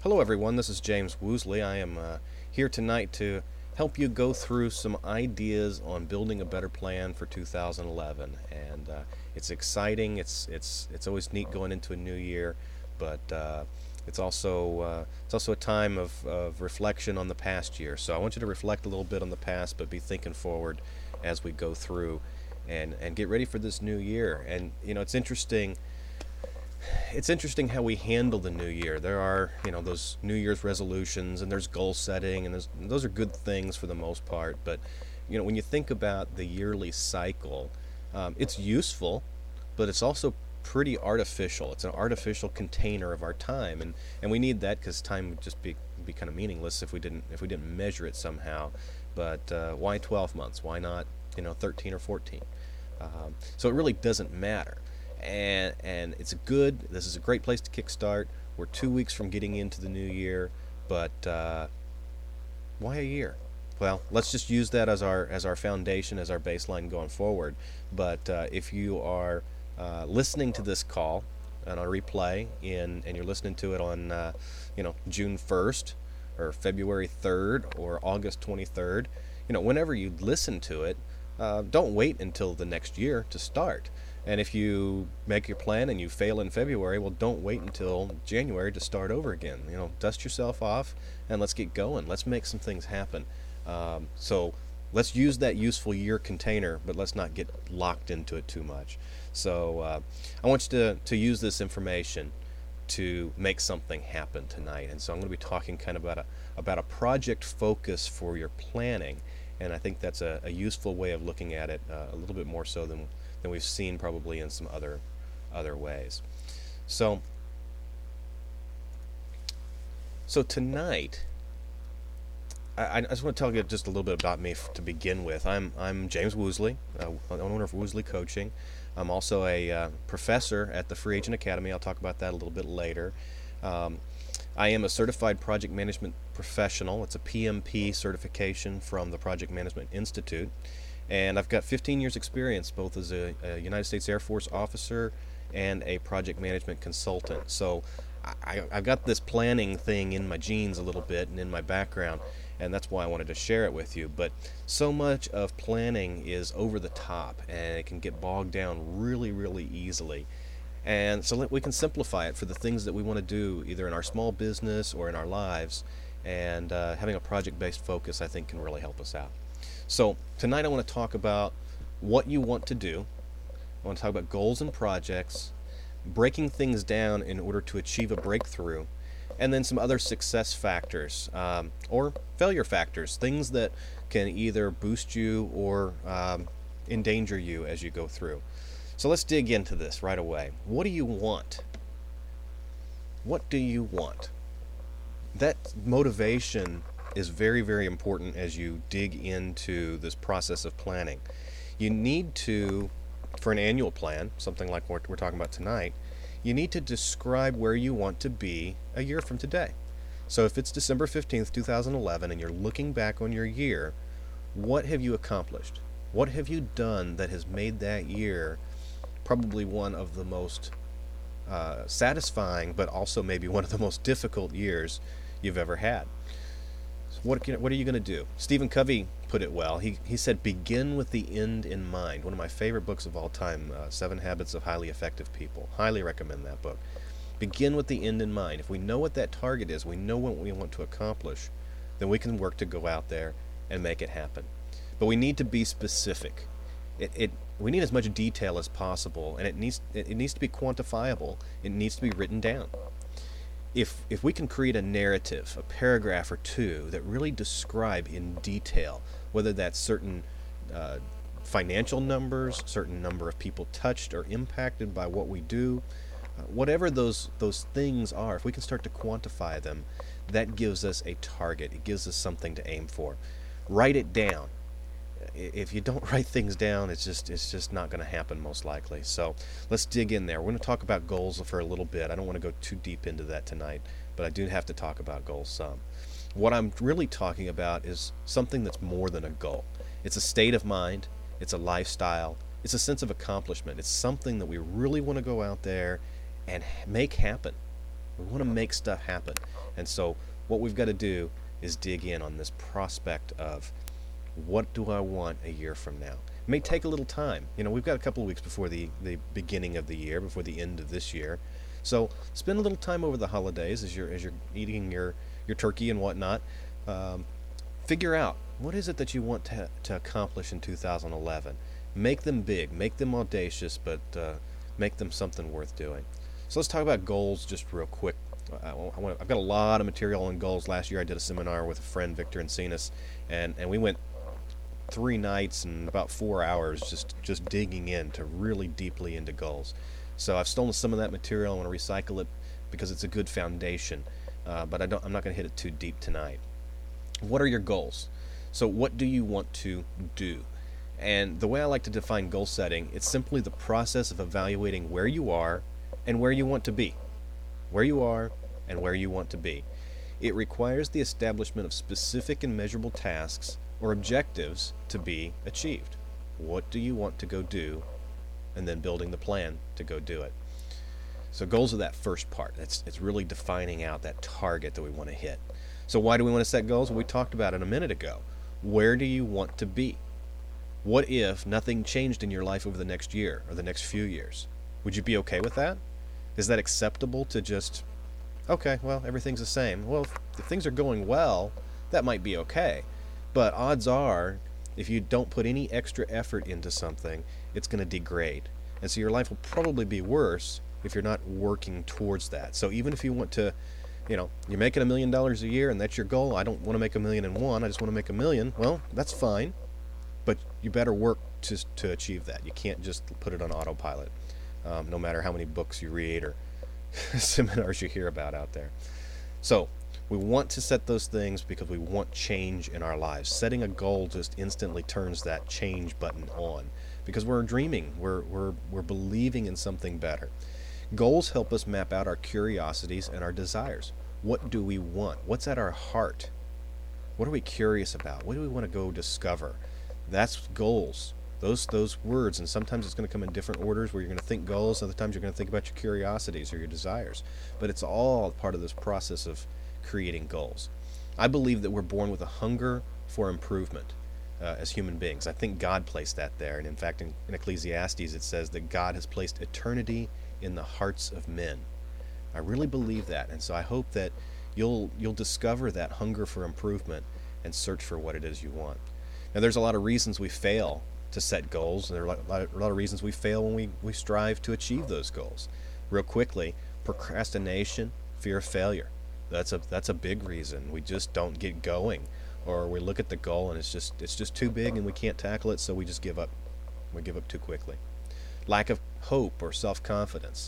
Hello, everyone. This is James Woosley. I am here tonight to help you go through some ideas on building a better plan for 2011. And it's exciting. It's always neat going into a new year, but it's also a time of reflection on the past year. So I want you to reflect a little bit on the past, but be thinking forward as we go through and get ready for this new year. And it's interesting how we handle the new year. There are, those New Year's resolutions, and there's goal setting, and those are good things for the most part. But, when you think about the yearly cycle, it's useful, but it's also pretty artificial. It's an artificial container of our time, and we need that because time would just be kind of meaningless if we didn't measure it somehow. But why 12 months? Why not 13 or 14? So it really doesn't matter. And this is a great place to kickstart. We're 2 weeks from getting into the new year, but why a year? Well, let's just use that as our foundation, as our baseline going forward. But if you are listening to this call on a replay and you're listening to it on June 1st or February 3rd or August 23rd, whenever you listen to it, don't wait until the next year to start. And if you make your plan and you fail in February, well, don't wait until January to start over again. Dust yourself off and let's get going. Let's make some things happen. So let's use that useful year container, but let's not get locked into it too much. So I want you to use this information to make something happen tonight. And so I'm going to be talking kind of about a project focus for your planning. And I think that's a useful way of looking at it, a little bit more so than we've seen probably in some other ways. So tonight, I just want to tell you just a little bit about me to begin with. I'm James Woosley, owner of Woosley Coaching. I'm also a professor at the Free Agent Academy. I'll talk about that a little bit later. I am a certified project management professional. It's a PMP certification from the Project Management Institute. And I've got 15 years experience both as a United States Air Force officer and a project management consultant. So I've got this planning thing in my genes a little bit and in my background, and that's why I wanted to share it with you. But so much of planning is over the top, and it can get bogged down really, really easily. And so we can simplify it for the things that we want to do, either in our small business or in our lives. And having a project-based focus, I think, can really help us out. So tonight I want to talk about what you want to do. I want to talk about goals and projects, breaking things down in order to achieve a breakthrough, and then some other success factors or failure factors, things that can either boost you or endanger you as you go through. So let's dig into this right away. What do you want? What do you want? That motivation is very, very important as you dig into this process of planning. You need to, for an annual plan, something like what we're talking about tonight, you need to describe where you want to be a year from today. So if it's December 15th, 2011, and you're looking back on your year, what have you accomplished? What have you done that has made that year probably one of the most satisfying, but also maybe one of the most difficult years you've ever had? What are you going to do? Stephen Covey put it well. He said, begin with the end in mind. One of my favorite books of all time, 7 Habits of Highly Effective People. Highly recommend that book. Begin with the end in mind. If we know what that target is, we know what we want to accomplish, then we can work to go out there and make it happen. But we need to be specific. We need as much detail as possible, and it needs to be quantifiable. It needs to be written down. If we can create a narrative, a paragraph or two that really describe in detail, whether that's certain financial numbers, certain number of people touched or impacted by what we do, whatever those things are, if we can start to quantify them, that gives us a target. It gives us something to aim for. Write it down. If you don't write things down, it's just not going to happen most likely. So let's dig in there. We're going to talk about goals for a little bit. I don't want to go too deep into that tonight, but I do have to talk about goals some. What I'm really talking about is something that's more than a goal. It's a state of mind. It's a lifestyle. It's a sense of accomplishment. It's something that we really want to go out there and make happen. We want to make stuff happen. And so what we've got to do is dig in on this prospect of what do I want a year from now. It may take a little time. We've got a couple of weeks before the beginning of the year, before the end of this year. So spend a little time over the holidays as you're eating your turkey and whatnot. Figure out what is it that you want to accomplish in 2011. Make them big, make them audacious, but make them something worth doing. So let's talk about goals just real quick. I've got a lot of material on goals. Last year I did a seminar with a friend, Victor Encinas, and we went 3 nights and about 4 hours just digging into really deeply into goals. So I've stolen some of that material. I want to recycle it because it's a good foundation, but I'm not going to hit it too deep tonight. What are your goals? So what do you want to do? And the way I like to define goal setting, it's simply the process of evaluating where you are and where you want to be. Where you are and where you want to be. It requires the establishment of specific and measurable tasks or objectives to be achieved. What do you want to go do? And then building the plan to go do it. So goals are that first part. It's really defining out that target that we want to hit. So why do we want to set goals? Well, we talked about it a minute ago. Where do you want to be? What if nothing changed in your life over the next year or the next few years? Would you be okay with that? Is that acceptable to just, okay, well, everything's the same? Well, if things are going well, that might be okay. But odds are, if you don't put any extra effort into something, it's going to degrade. And so your life will probably be worse if you're not working towards that. So even if you want to, you're making $1 million a year and that's your goal. I don't want to make 1,000,001. I just want to make 1,000,000. Well, that's fine. But you better work to achieve that. You can't just put it on autopilot, no matter how many books you read or seminars you hear about out there. So we want to set those things because we want change in our lives. Setting a goal just instantly turns that change button on because we're dreaming. We're believing in something better. Goals help us map out our curiosities and our desires. What do we want? What's at our heart? What are we curious about? What do we want to go discover? That's goals. Those words, and sometimes it's going to come in different orders where you're going to think goals, other times you're going to think about your curiosities or your desires. But it's all part of this process of creating goals. I believe that we're born with a hunger for improvement as human beings. I think God placed that there, and in fact in Ecclesiastes it says that God has placed eternity in the hearts of men. I really believe that, and so I hope that you'll discover that hunger for improvement and search for what it is you want. Now there's a lot of reasons we fail to set goals, and there are a lot of reasons we fail when we strive to achieve those goals. Real quickly, procrastination, fear of failure. That's a big reason. We just don't get going, or we look at the goal and it's just too big and we can't tackle it, so we just give up. We give up too quickly. Lack of hope or self-confidence.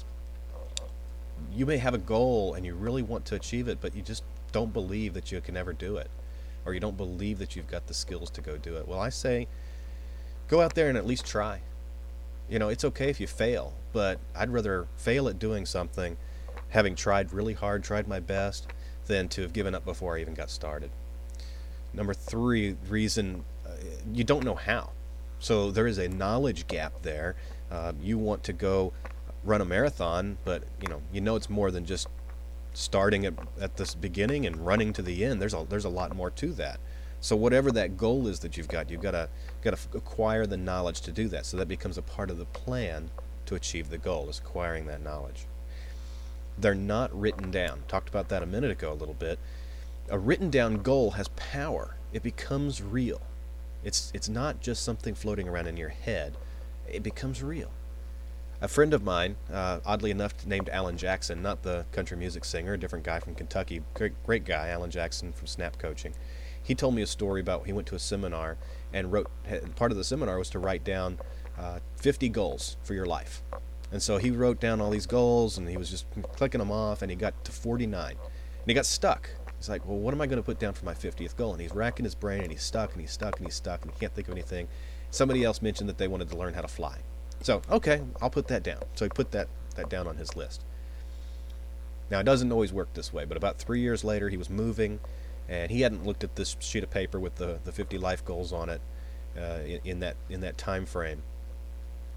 You may have a goal and you really want to achieve it, but you just don't believe that you can ever do it, or you don't believe that you've got the skills to go do it. Well, I say go out there and at least try. It's okay if you fail, but I'd rather fail at doing something, having tried really hard, tried my best, than to have given up before I even got started. Number 3 reason, you don't know how. So there is a knowledge gap there. You want to go run a marathon, but you know it's more than just starting at this beginning and running to the end. There's a lot more to that. So whatever that goal is that you've got to acquire the knowledge to do that. So that becomes a part of the plan to achieve the goal, is acquiring that knowledge. They're not written down. Talked about that a minute ago a little bit. A written down goal has power. It becomes real. It's not just something floating around in your head. It becomes real. A friend of mine, oddly enough, named Alan Jackson, not the country music singer, a different guy from Kentucky, great guy, Alan Jackson from Snap Coaching. He told me a story about he went to a seminar and part of the seminar was to write down 50 goals for your life. And so he wrote down all these goals and he was just clicking them off, and he got to 49 and he got stuck. He's like, well, what am I going to put down for my 50th goal? And he's racking his brain, and he's stuck and he's stuck and he's stuck and he can't think of anything. Somebody else mentioned that they wanted to learn how to fly. So, okay, I'll put that down. So he put that down on his list. Now, it doesn't always work this way, but about 3 years later, he was moving, and he hadn't looked at this sheet of paper with the 50 life goals on it in that time frame.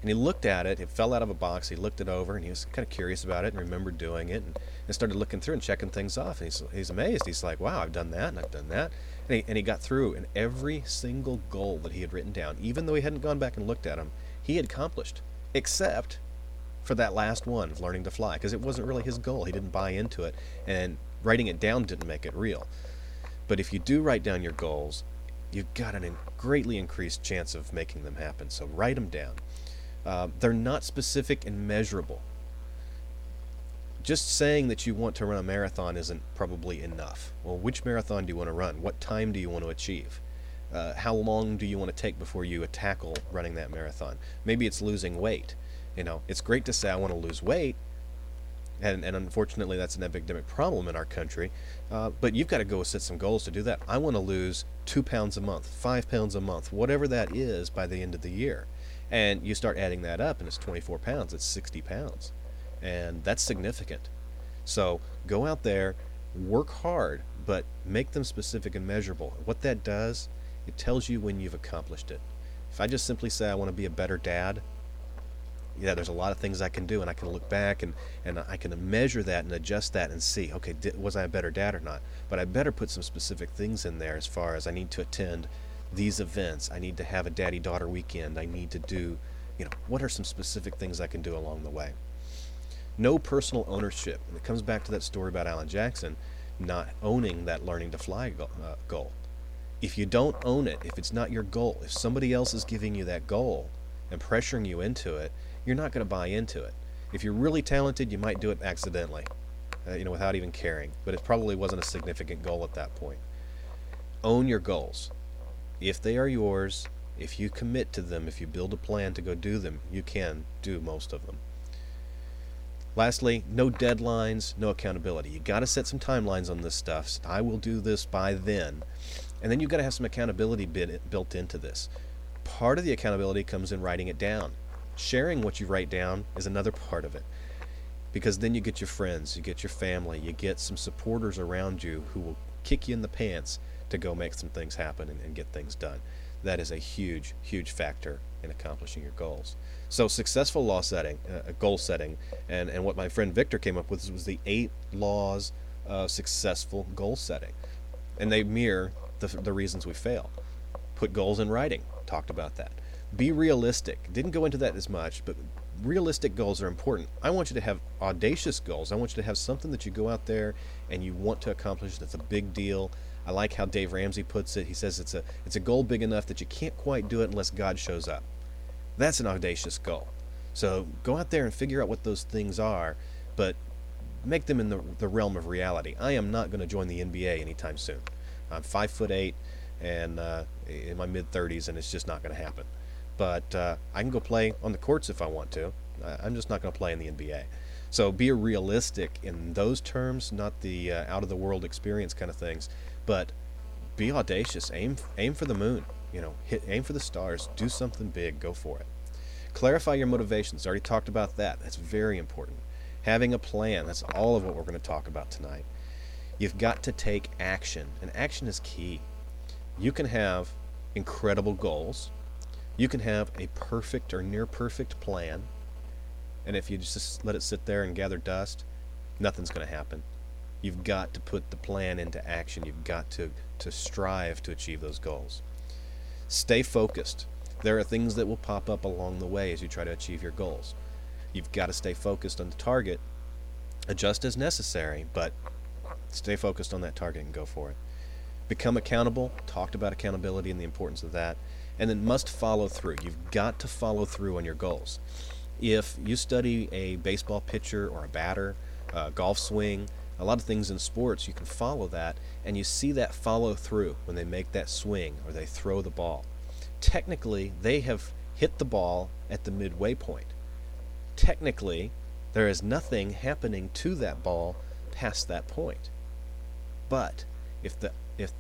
And he looked at it. It fell out of a box. He looked it over, and he was kind of curious about it and remembered doing it, and started looking through and checking things off. And he's amazed. He's like, wow, I've done that, and I've done that. And he got through, and every single goal that he had written down, even though he hadn't gone back and looked at them, he had accomplished, except for that last one of learning to fly, because it wasn't really his goal. He didn't buy into it, and writing it down didn't make it real. But if you do write down your goals, you've got a greatly increased chance of making them happen. So write them down. They're not specific and measurable. Just saying that you want to run a marathon isn't probably enough. Well, which marathon do you want to run? What time do you want to achieve? How long do you want to take before you tackle running that marathon? Maybe it's losing weight. It's great to say I want to lose weight, and unfortunately that's an epidemic problem in our country, but you've got to go set some goals to do that. I want to lose 2 pounds a month, 5 pounds a month, whatever that is by the end of the year. And you start adding that up, and it's 24 pounds, it's 60 pounds. And that's significant. So go out there, work hard, but make them specific and measurable. What that does, it tells you when you've accomplished it. If I just simply say I want to be a better dad, yeah, there's a lot of things I can do, and I can look back and I can measure that and adjust that and see, okay, was I a better dad or not? But I better put some specific things in there as far as I need to attend these events, I need to have a daddy-daughter weekend, I need to do, what are some specific things I can do along the way? No personal ownership. And it comes back to that story about Alan Jackson not owning that learning to fly goal. If you don't own it, if it's not your goal, if somebody else is giving you that goal and pressuring you into it, you're not going to buy into it. If you're really talented, you might do it accidentally, without even caring, but it probably wasn't a significant goal at that point. Own your goals. If they are yours, if you commit to them, if you build a plan to go do them, you can do most of them. Lastly, no deadlines, no accountability. You got to set some timelines on this stuff. I will do this by then. And then you've got to have some accountability built into this. Part of the accountability comes in writing it down. Sharing what you write down is another part of it. Because then you get your friends, you get your family, you get some supporters around you who will kick you in the pants to go make some things happen and get things done. That is a huge, huge factor in accomplishing your goals. So successful goal setting, and what my friend Victor came up with was the 8 laws of successful goal setting. And they mirror the reasons we fail. Put goals in writing, talked about that. Be realistic. Didn't go into that as much, but realistic goals are important. I want you to have audacious goals. I want you to have something that you go out there and you want to accomplish that's a big deal. I like how Dave Ramsey puts it. He says it's a goal big enough that you can't quite do it unless God shows up. That's an audacious goal. So go out there and figure out what those things are, but make them in the realm of reality. I am not going to join the NBA anytime soon. I'm 5'8" and in my mid-30s, and it's just not going to happen. But I can go play on the courts if I want to. I'm just not going to play in the NBA. So be realistic in those terms, not the out-of-the-world experience kind of things, but be audacious. Aim for the moon. Aim for the stars. Do something big. Go for it. Clarify your motivations. I already talked about that. That's very important. Having a plan. That's all of what we're going to talk about tonight. You've got to take action, and action is key. You can have incredible goals. You can have a perfect or near perfect plan, and if you just let it sit there and gather dust, nothing's going to happen. You've got to put the plan into action. You've got to strive to achieve those goals. Stay focused. There are things that will pop up along the way as you try to achieve your goals. You've got to stay focused on the target, adjust as necessary, but stay focused on that target and go for it. Become accountable. Talked about accountability and the importance of that. And then must follow through. You've got to follow through on your goals. If you study a baseball pitcher or a batter, a golf swing, a lot of things in sports, you can follow that, and you see that follow through when they make that swing or they throw the ball. Technically, they have hit the ball at the midway point. Technically, there is nothing happening to that ball past that point. But if the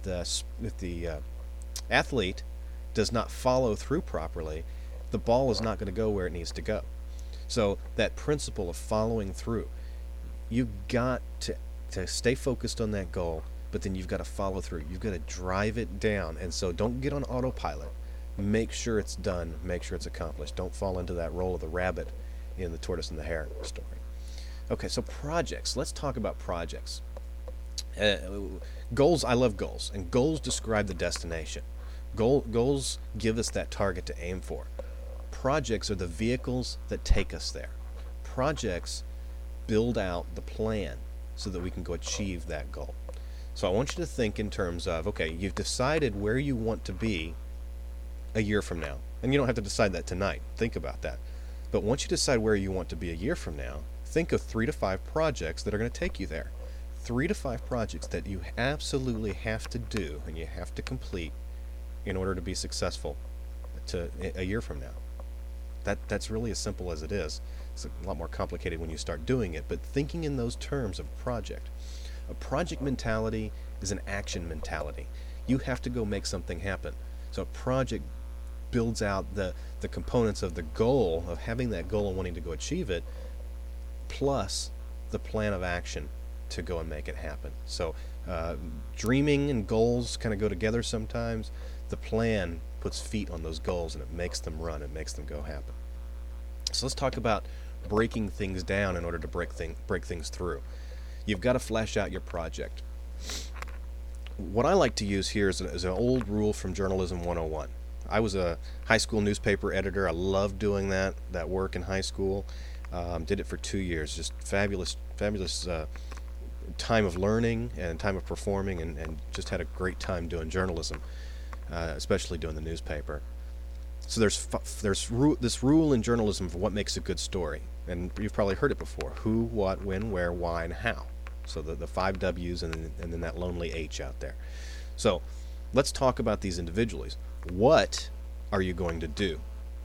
athlete does not follow through properly, the ball is not going to go where it needs to go. So that principle of following through, you've got to stay focused on that goal, but then you've got to follow through. You've got to drive it down. And so don't get on autopilot. make sure it's done, make sure it's accomplished. Don't fall into that role of the rabbit in the tortoise and the hare story. Okay, so projects. Let's talk about projects. Uh, Goals, I love goals, and goals describe the destination. Goals give us that target to aim for. Projects are the vehicles that take us there. Projects build out the plan so that we can go achieve that goal. So I want you to think in terms of, okay, you've decided where you want to be a year from now. And you don't have to decide that tonight. Think about that. But once you decide where you want to be a year from now, think of 3 to 5 projects that are going to take you there. 3 to 5 projects that you absolutely have to do and you have to complete in order to be successful to a year from now. That's really as simple as it is. It's a lot more complicated when you start doing it, but thinking in those terms of project. A project mentality is an action mentality. You have to go make something happen. So a project builds out the components of the goal, of having that goal and wanting to go achieve it, plus the plan of action to go and make it happen. So dreaming and goals kind of go together sometimes. The plan puts feet on those goals and it makes them run, it makes them go happen. So let's talk about breaking things down in order to break things through. You've got to flesh out your project. What I like to use here is an old rule from Journalism 101. I was a high school newspaper editor. I loved doing that work in high school. Did it for 2 years. Just fabulous time of learning and time of performing, and just had a great time doing journalism, especially doing the newspaper. So there's this rule in journalism for what makes a good story, and you've probably heard it before: who, what, when, where, why, and how. So the 5 W's and then that lonely H out there. So let's talk about these individually. What are you going to do?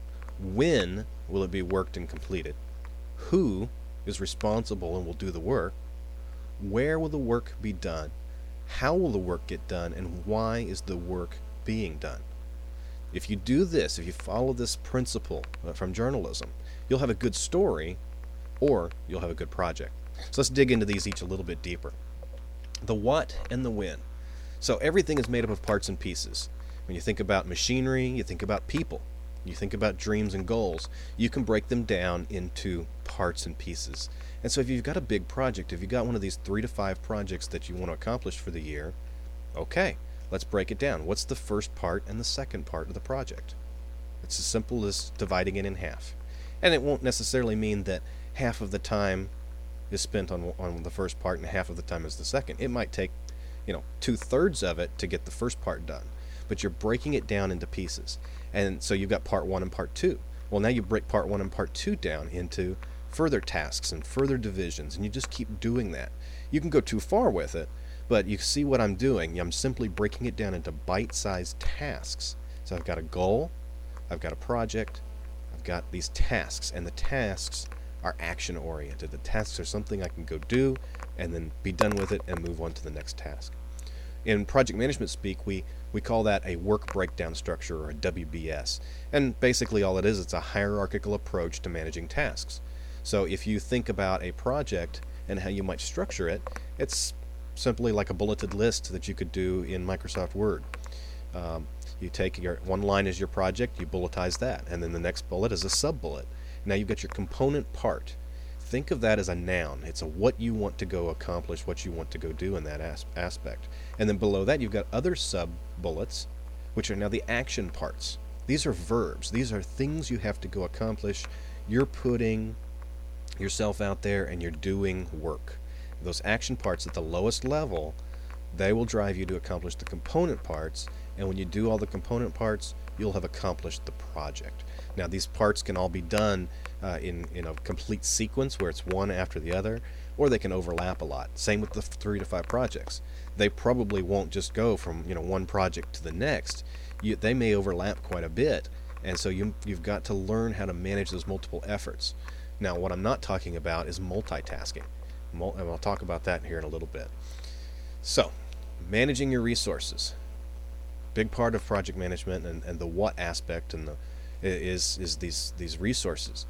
When will it be worked and completed? Who is responsible and will do the work? Where will the work be done? How will the work get done? And why is the work being done? If you do this, if you follow this principle from journalism, you'll have a good story, or you'll have a good project. So let's dig into these each a little bit deeper. The what and the when. So everything is made up of parts and pieces. When you think about machinery, you think about people. You think about dreams and goals. You can break them down into parts and pieces. And so if you've got a big project, if you've got one of these 3 to 5 projects that you want to accomplish for the year, okay, let's break it down. What's the first part and the second part of the project? It's as simple as dividing it in half. And it won't necessarily mean that half of the time is spent on the first part and half of the time is the second. It might take, 2/3 of it to get the first part done. But you're breaking it down into pieces. And so you've got part 1 and part 2. Well, now you break part 1 and part 2 down into further tasks and further divisions, and you just keep doing that. You can go too far with it, but you see what I'm doing. I'm simply breaking it down into bite-sized tasks. So I've got a goal, I've got a project, I've got these tasks, and the tasks are action-oriented. The tasks are something I can go do and then be done with it and move on to the next task. In project management speak, we call that a work breakdown structure, or a WBS. And basically all it is, it's a hierarchical approach to managing tasks. So if you think about a project and how you might structure it, it's simply like a bulleted list that you could do in Microsoft Word. You take one line as your project, you bulletize that, and then the next bullet is a sub-bullet. Now you've got your component part. Think of that as a noun. It's a what you want to go accomplish, what you want to go do in that aspect. And then below that you've got other sub-bullets, which are now the action parts. These are verbs. These are things you have to go accomplish. You're putting yourself out there and you're doing work. Those action parts at the lowest level, they will drive you to accomplish the component parts, and when you do all the component parts, you'll have accomplished the project. Now these parts can all be done in a complete sequence where it's one after the other, or they can overlap a lot. Same with the 3 to 5 projects. They probably won't just go from one project to the next. They may overlap quite a bit, and so you've got to learn how to manage those multiple efforts. Now what I'm not talking about is multitasking. And I'll talk about that here in a little bit. So, managing your resources. Big part of project management and the what aspect and is these resources.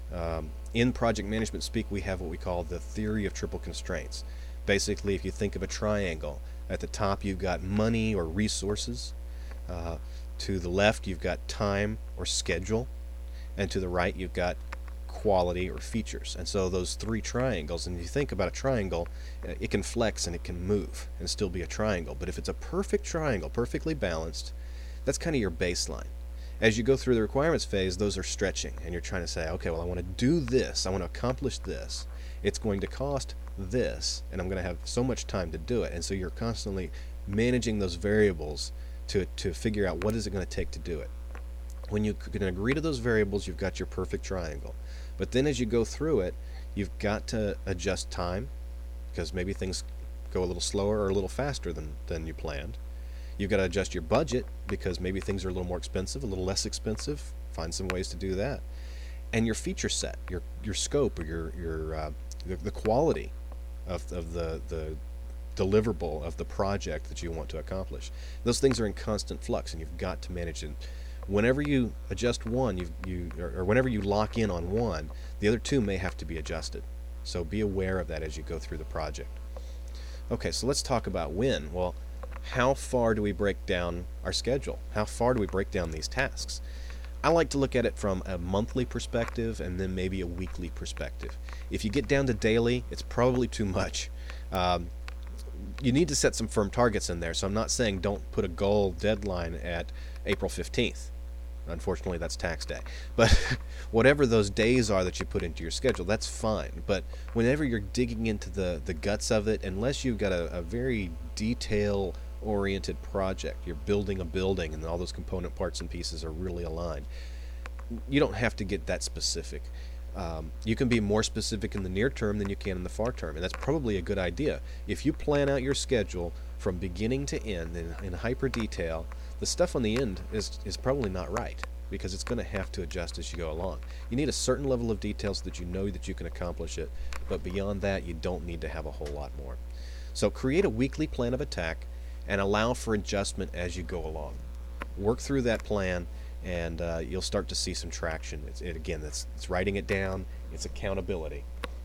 In project management speak, we have what we call the theory of triple constraints. Basically, if you think of a triangle, at the top you've got money or resources. To the left, you've got time or schedule, and to the right, you've got quality or features. And so those three triangles, and if you think about a triangle, it can flex and it can move and still be a triangle. But if it's a perfect triangle, perfectly balanced, that's kind of your baseline. As you go through the requirements phase, those are stretching, and you're trying to say, okay, well, I want to do this, I want to accomplish this. It's going to cost this, and I'm going to have so much time to do it. And so you're constantly managing those variables to figure out what is it going to take to do it. When you can agree to those variables, you've got your perfect triangle. But then as you go through it, you've got to adjust time, because maybe things go a little slower or a little faster than you planned. You've got to adjust your budget, because maybe things are a little more expensive, a little less expensive. Find some ways to do that. And your feature set, your scope, or the quality of the deliverable of the project that you want to accomplish. Those things are in constant flux, and you've got to manage it. Whenever you adjust one, or whenever you lock in on one, the other two may have to be adjusted. So be aware of that as you go through the project. Okay, so let's talk about when. Well, how far do we break down our schedule? How far do we break down these tasks? I like to look at it from a monthly perspective and then maybe a weekly perspective. If you get down to daily, it's probably too much. You need to set some firm targets in there. So I'm not saying don't put a goal deadline at April 15th. Unfortunately, that's tax day. But whatever those days are that you put into your schedule, that's fine. But whenever you're digging into the guts of it, unless you've got a very detail-oriented project, you're building a building and all those component parts and pieces are really aligned, you don't have to get that specific. You can be more specific in the near term than you can in the far term, and that's probably a good idea. If you plan out your schedule from beginning to end in hyper detail, the stuff on the end is probably not right, because it's going to have to adjust as you go along. You need a certain level of detail so that you know that you can accomplish it, but beyond that, you don't need to have a whole lot more. So create a weekly plan of attack and allow for adjustment as you go along. Work through that plan, and you'll start to see some traction. It's writing it down. It's accountability.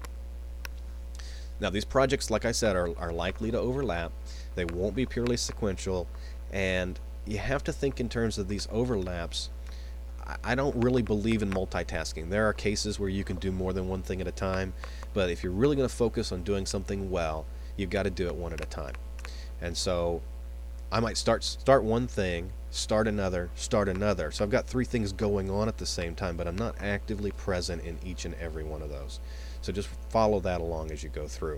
Now, these projects, like I said, are likely to overlap. They won't be purely sequential, and you have to think in terms of these overlaps. I don't really believe in multitasking. There are cases where you can do more than one thing at a time, but if you're really going to focus on doing something well, you've got to do it one at a time. And so I might start one thing, start another. So I've got three things going on at the same time, but I'm not actively present in each and every one of those. So just follow that along as you go through.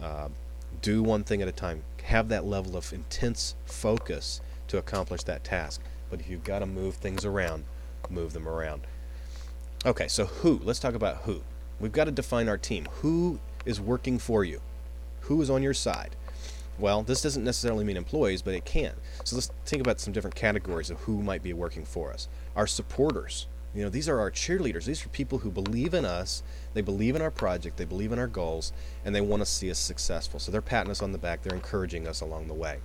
Do one thing at a time. Have that level of intense focus to accomplish that task. But if you've got to move things around, move them around. Okay, so who? Let's talk about who. We've got to define our team. Who is working for you? Who is on your side? Well, this doesn't necessarily mean employees, but it can. So let's think about some different categories of who might be working for us. Our supporters. These are our cheerleaders. These are people who believe in us, they believe in our project, they believe in our goals, and they want to see us successful. So they're patting us on the back, they're encouraging us along the way.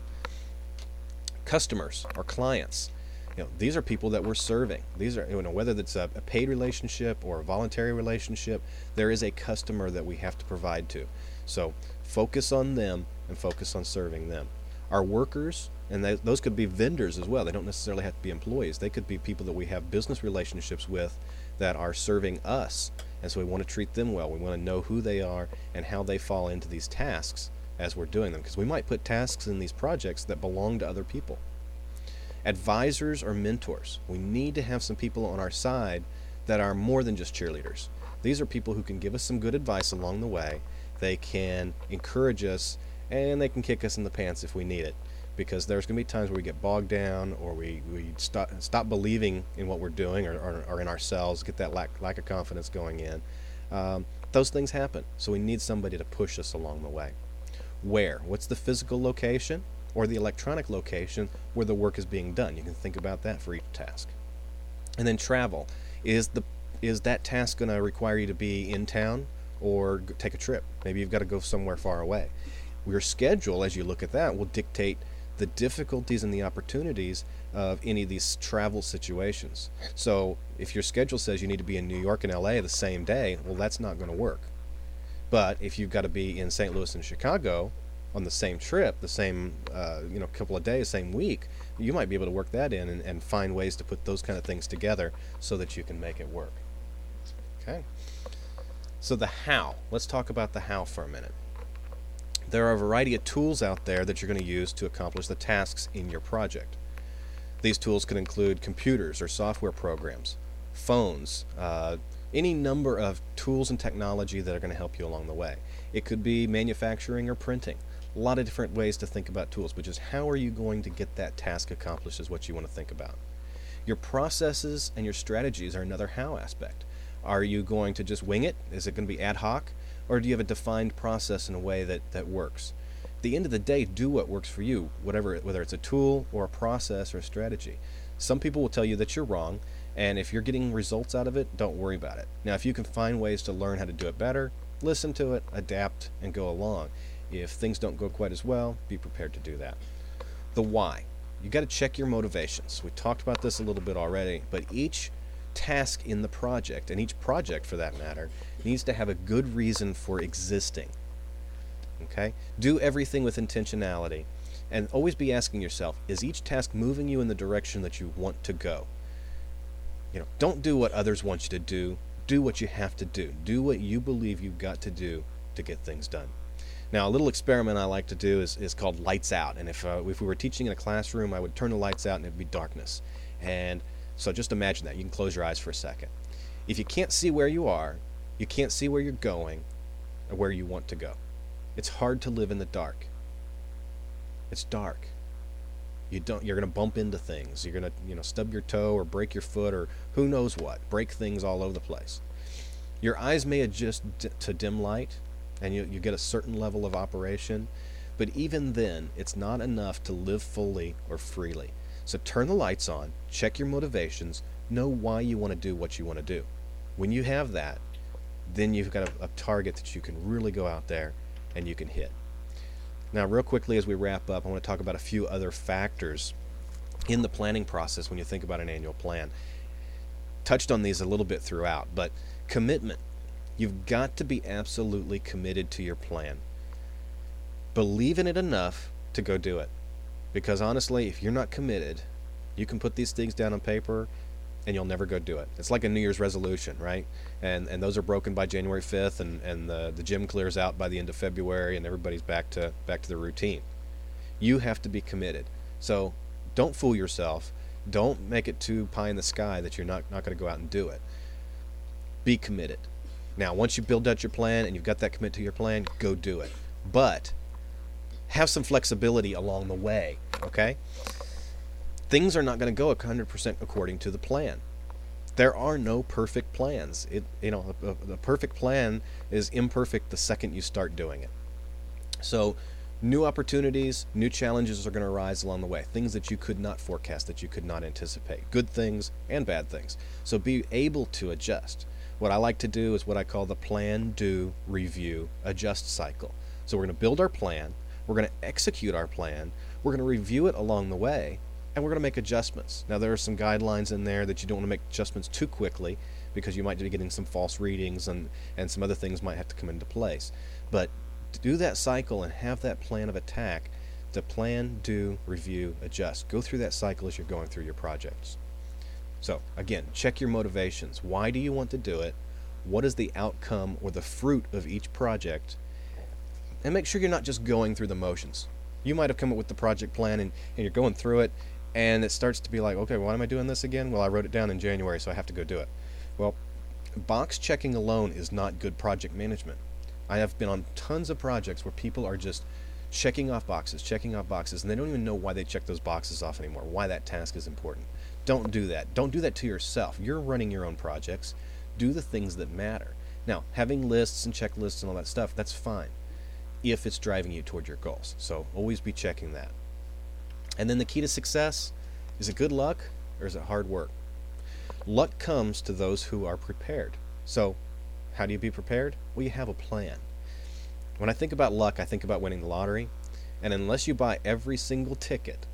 Customers or clients. These are people that we're serving. These are, whether it's a paid relationship or a voluntary relationship, there is a customer that we have to provide to. So focus on them and focus on serving them. Our workers, and those could be vendors as well. They don't necessarily have to be employees. They could be people that we have business relationships with that are serving us. And so we want to treat them well. We want to know who they are and how they fall into these tasks as we're doing them, because we might put tasks in these projects that belong to other people. Advisors or mentors. We need to have some people on our side that are more than just cheerleaders. These are people who can give us some good advice along the way. They can encourage us, and they can kick us in the pants if we need it, because there's going to be times where we get bogged down, or we stop believing in what we're doing, or in ourselves, get that lack of confidence going in. Those things happen, so we need somebody to push us along the way. Where? What's the physical location or the electronic location where the work is being done? You can think about that for each task. And then travel. Is that task going to require you to be in town or take a trip? Maybe you've got to go somewhere far away. Your schedule, as you look at that, will dictate the difficulties and the opportunities of any of these travel situations. So if your schedule says you need to be in New York and LA the same day, well, that's not going to work. But if you've got to be in St. Louis and Chicago, on the same trip, the same couple of days, same week, you might be able to work that in and find ways to put those kind of things together so that you can make it work. Okay. So the how. Let's talk about the how for a minute. There are a variety of tools out there that you're going to use to accomplish the tasks in your project. These tools can include computers or software programs, phones, any number of tools and technology that are going to help you along the way. It could be manufacturing or printing. A lot of different ways to think about tools, but just how are you going to get that task accomplished is what you want to think about. Your processes and your strategies are another how aspect. Are you going to just wing it? Is it going to be ad hoc? Or do you have a defined process in a way that works? At the end of the day, do what works for you, whether it's a tool or a process or a strategy. Some people will tell you that you're wrong, and if you're getting results out of it, don't worry about it. Now, if you can find ways to learn how to do it better, listen to it, adapt, and go along. If things don't go quite as well, be prepared to do that. The why. You got to check your motivations. We talked about this a little bit already, but each task in the project, and each project for that matter, needs to have a good reason for existing. Okay? Do everything with intentionality, and always be asking yourself, is each task moving you in the direction that you want to go? Don't do what others want you to do. Do what you have to do. Do what you believe you've got to do to get things done. Now, a little experiment I like to do is called lights out. And if we were teaching in a classroom, I would turn the lights out and it'd be darkness. And so just imagine that. You can close your eyes for a second. If you can't see where you are, you can't see where you're going or where you want to go. It's hard to live in the dark. It's dark. You're going to bump into things. You're going to stub your toe or break your foot or who knows what. Break things all over the place. Your eyes may adjust to dim light and you get a certain level of operation, but even then, it's not enough to live fully or freely. So turn the lights on, check your motivations, know why you want to do what you want to do. When you have that, then you've got a target that you can really go out there and you can hit. Now, real quickly as we wrap up, I want to talk about a few other factors in the planning process when you think about an annual plan. Touched on these a little bit throughout, but commitment. You've got to be absolutely committed to your plan. Believe in it enough to go do it. Because honestly, if you're not committed, you can put these things down on paper and you'll never go do it. It's like a New Year's resolution, right? And those are broken by January 5th and the gym clears out by the end of February and everybody's back to the routine. You have to be committed. So don't fool yourself. Don't make it too pie in the sky that you're not going to go out and do it. Be committed. Now, once you build out your plan and you've got that commit to your plan, go do it. But have some flexibility along the way, okay? Things are not going to go 100% according to the plan. There are no perfect plans. The perfect plan is imperfect the second you start doing it. So new opportunities, new challenges are going to arise along the way. Things that you could not forecast, that you could not anticipate. Good things and bad things. So be able to adjust. What I like to do is what I call the plan, do, review, adjust cycle. So we're going to build our plan. We're going to execute our plan. We're going to review it along the way. And we're going to make adjustments. Now, there are some guidelines in there that you don't want to make adjustments too quickly because you might be getting some false readings and some other things might have to come into place. But do that cycle and have that plan of attack to plan, do, review, adjust. Go through that cycle as you're going through your projects. So, again, check your motivations. Why do you want to do it? What is the outcome or the fruit of each project? And make sure you're not just going through the motions. You might have come up with the project plan and you're going through it, and it starts to be like, okay, why am I doing this again? Well, I wrote it down in January, so I have to go do it. Well, box checking alone is not good project management. I have been on tons of projects where people are just checking off boxes, and they don't even know why they check those boxes off anymore, why that task is important. Don't do that. Don't do that to yourself. You're running your own projects. Do the things that matter. Now, having lists and checklists and all that stuff, that's fine if it's driving you toward your goals. So always be checking that. And then the key to success, is it good luck or is it hard work? Luck comes to those who are prepared. So how do you be prepared? Well, you have a plan. When I think about luck, I think about winning the lottery. And unless you buy every single ticket,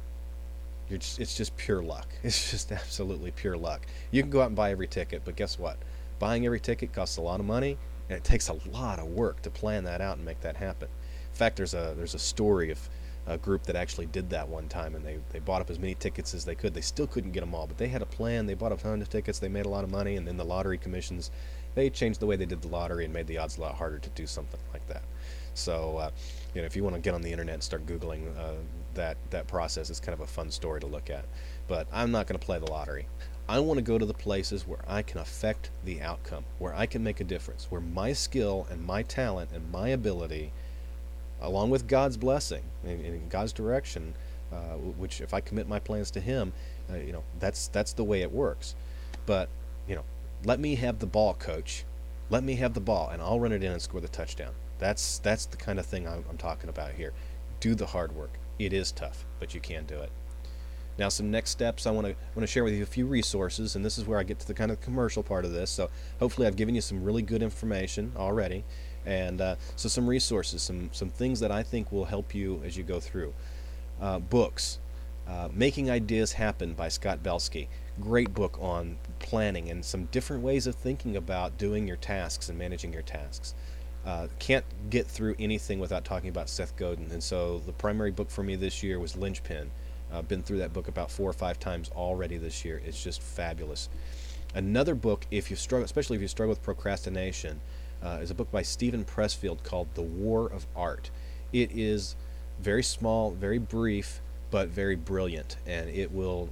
it's just pure luck. It's just absolutely pure luck. You can go out and buy every ticket, but guess what? Buying every ticket costs a lot of money, and it takes a lot of work to plan that out and make that happen. fact, there's a story of a group that actually did that one time, and they bought up as many tickets as they could. They still couldn't get them all, but they had a plan. They bought a ton of tickets. They made a lot of money, and then the lottery commissions, they changed the way they did the lottery and made the odds a lot harder to do something like that. So, if you want to get on the internet and start Googling that process, it's kind of a fun story to look at. But I'm not going to play the lottery. I want to go to the places where I can affect the outcome, where I can make a difference, where my skill and my talent and my ability, along with God's blessing and God's direction, which if I commit my plans to Him, that's the way it works. But let me have the ball, coach. Let me have the ball, and I'll run it in and score the touchdown. That's the kind of thing I'm talking about here. Do the hard work. It is tough, but you can do it. Now, some next steps. I want to share with you a few resources, and this is where I get to the kind of commercial part of this. So hopefully I've given you some really good information already, and so some resources, some things that I think will help you as you go through. Books. Making Ideas Happen by Scott Belsky. Great book on planning and some different ways of thinking about doing your tasks and managing your tasks. Can't get through anything without talking about Seth Godin, and so the primary book for me this year was Linchpin. I've been through that book about 4 or 5 times already this year. It's just fabulous. Another book, if you struggle, especially if you struggle with procrastination, is a book by Stephen Pressfield called The War of Art. It is very small, very brief, but very brilliant, and it will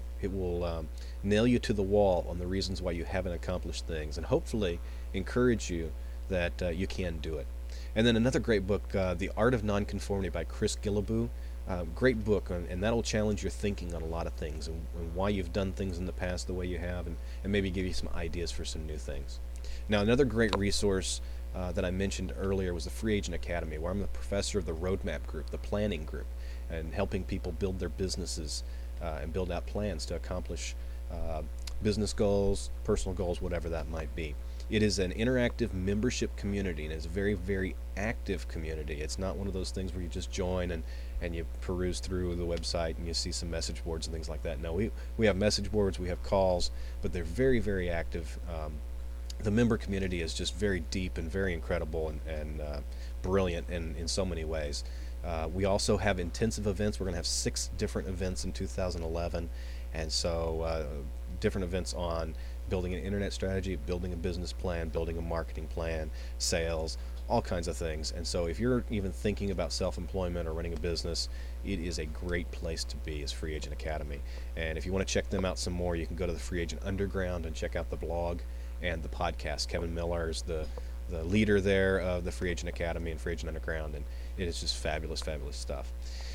nail you to the wall on the reasons why you haven't accomplished things, and hopefully encourage you that you can do it. And then another great book, The Art of Nonconformity by Chris Guillebeau. Great book, and that'll challenge your thinking on a lot of things and why you've done things in the past the way you have, and maybe give you some ideas for some new things. Now, another great resource that I mentioned earlier was the Free Agent Academy, where I'm the professor of the Roadmap Group, the planning group, and helping people build their businesses and build out plans to accomplish business goals, personal goals, whatever that might be. It is an interactive membership community, and it's a very, very active community. It's not one of those things where you just join and you peruse through the website and you see some message boards and things like that. No, we have message boards, we have calls, but they're very, very active. The member community is just very deep and very incredible and brilliant in so many ways. We also have intensive events. We're going to have 6 different events in 2011, and so different events on building an internet strategy, building a business plan, building a marketing plan, sales, all kinds of things. And so if you're even thinking about self-employment or running a business, it is a great place to be as Free Agent Academy. And if you want to check them out some more, you can go to the Free Agent Underground and check out the blog and the podcast. Kevin Miller is the leader there of the Free Agent Academy and Free Agent Underground, and it is just fabulous, fabulous stuff.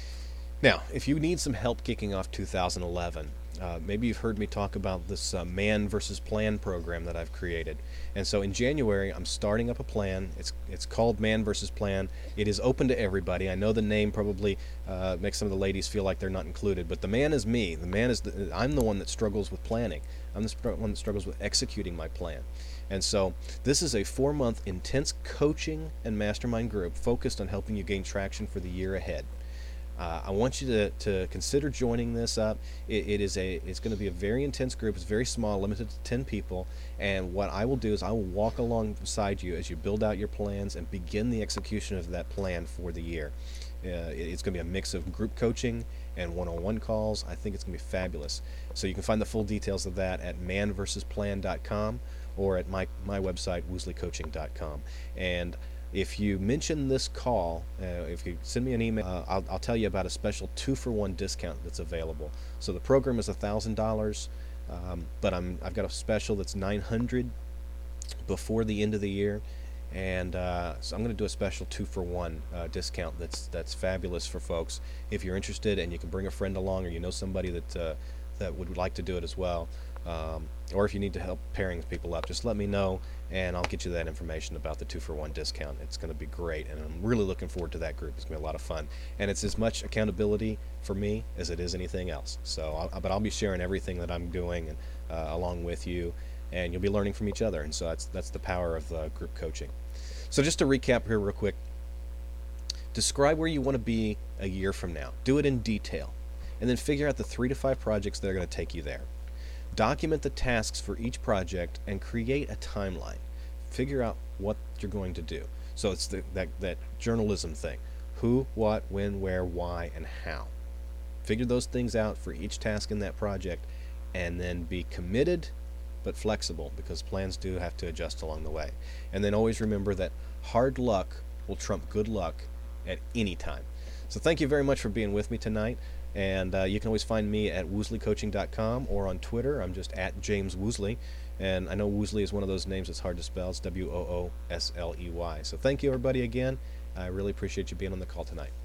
Now, if you need some help kicking off 2011, maybe you've heard me talk about this Man versus Plan program that I've created. And so in January, I'm starting up a plan. It's called Man versus Plan. It is open to everybody. I know the name probably makes some of the ladies feel like they're not included, but the man is me. The man is I'm the one that struggles with planning. I'm the one that struggles with executing my plan. And so this is a 4-month intense coaching and mastermind group focused on helping you gain traction for the year ahead. I want you to consider joining this up. It's going to be a very intense group. It's very small, limited to 10 people. And what I will do is I will walk alongside you as you build out your plans and begin the execution of that plan for the year. It's going to be a mix of group coaching and one-on-one calls. I think it's going to be fabulous. So you can find the full details of that at manversusplan.com or at my website, woosleycoaching.com. And if you mention this call, if you send me an email, I'll tell you about a special 2-for-1 discount that's available. So the program is $1,000, but I've got a special that's $900 before the end of the year, and so I'm going to do a special 2-for-1 discount that's fabulous for folks. If you're interested and you can bring a friend along, or you know somebody that would like to do it as well, or if you need to help pairing people up, just let me know, and I'll get you that information about the 2-for-1 discount. It's going to be great, and I'm really looking forward to that group. It's going to be a lot of fun, and it's as much accountability for me as it is anything else. So, but I'll be sharing everything that I'm doing and along with you, and you'll be learning from each other. And so that's the power of group coaching. So just to recap here real quick, describe where you want to be a year from now. Do it in detail, and then figure out the 3 to 5 projects that are going to take you there. Document the tasks for each project and create a timeline. Figure out what you're going to do. So it's that journalism thing. Who, what, when, where, why, and how. Figure those things out for each task in that project, and then be committed but flexible, because plans do have to adjust along the way. And then always remember that hard luck will trump good luck at any time. So thank you very much for being with me tonight. And you can always find me at WoosleyCoaching.com or on Twitter. I'm just at James Woosley. And I know Woosley is one of those names that's hard to spell. It's Woosley. So thank you, everybody, again. I really appreciate you being on the call tonight.